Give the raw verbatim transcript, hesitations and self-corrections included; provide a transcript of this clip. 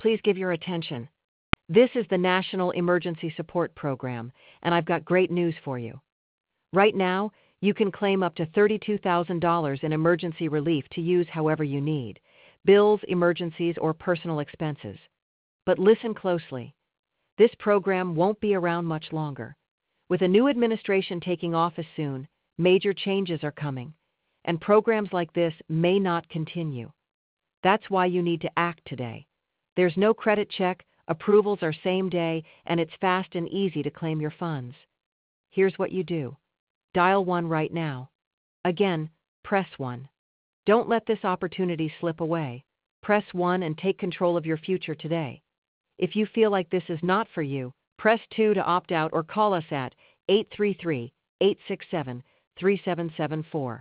Please give your attention. This is the National Emergency Support Program, and I've got great news for you. Right now, you can claim up to thirty-two thousand dollars in emergency relief to use however you need: bills, emergencies, or personal expenses. But listen closely. This program won't be around much longer. With a new administration taking office soon, major changes are coming, and programs like this may not continue. That's why you need to act today. There's no credit check, approvals are same day, and it's fast and easy to claim your funds. Here's what you do. Dial one right now. Again, press one. Don't let this opportunity slip away. Press one and take control of your future today. If you feel like this is not for you, press two to opt out or call us at eight three three, eight six seven, three seven seven four.